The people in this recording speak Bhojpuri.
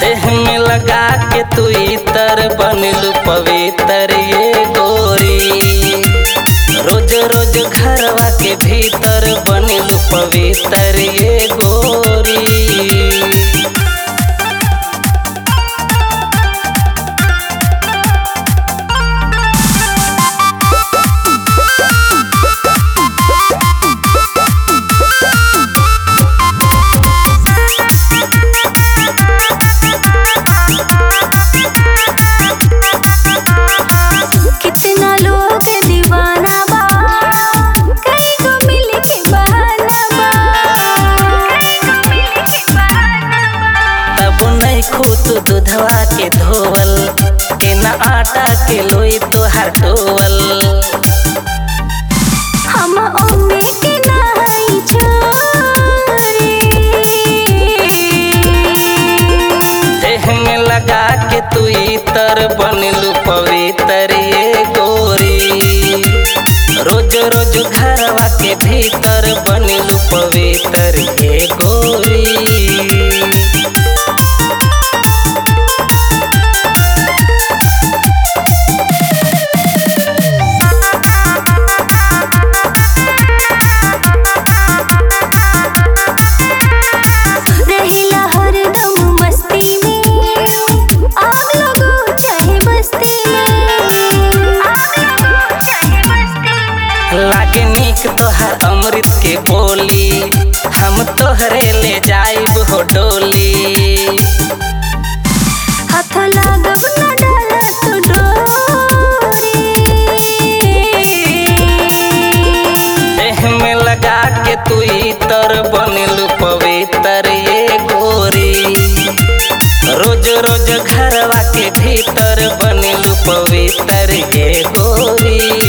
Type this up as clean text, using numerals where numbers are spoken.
देह में लगा के तू इतर बनलू पवित्र ये गोरी। रोज रोज घरवा के भीतर बनलू पवित्र ये गोरी। कितना लोग दीवाना बा, कई को मिल के बहाना बा। तब नहीं खूत दूधवा के धोवल, बिना आटा के लोई तोहार टोवल। हम ओमे के नहीं छोरी। देह में लगा के तू इतर बनलू पवित्र ये गोरी। रोज रोज घरवा के भीतर बनलू पवित्र ये गोरी। रहिला हरदम मस्ती में, आग लगो चाहे बस्ती में। लागे नीक तोहर अमृत के बोली, हम तोहरे ले जाइब हो डोली। हाथ लागब न डाला तू डोरी। देह में लगा के तू इतर बनलू पवित्र ये गोरी। रोज रोज घरवा के भीतर बनलू पवित्र ये गोरी।